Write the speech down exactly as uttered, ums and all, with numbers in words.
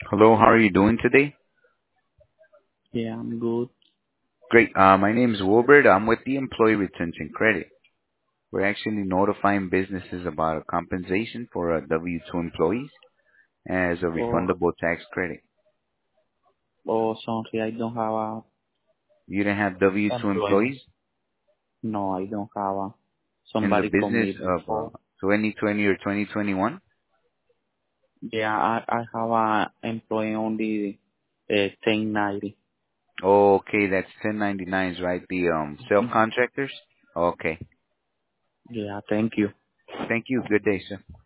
Hello, how are you doing today? Yeah, I'm good. Great. Uh, my name is Wilbert. I'm with the Employee Retention Credit. We're actually notifying businesses about a compensation for a W two employees as a Oh, refundable tax credit. oh, sorry, I don't have a You didn't have W two employment. employees No, I don't have a. in the Somebody called business me of uh, before. twenty twenty or twenty twenty-one? Yeah, I, I have a employee on the uh, ten ninety. Oh, okay, that's ten ninety-nines, right? The um self-contractors? Okay. Yeah, thank you. Thank you. Good day, sir.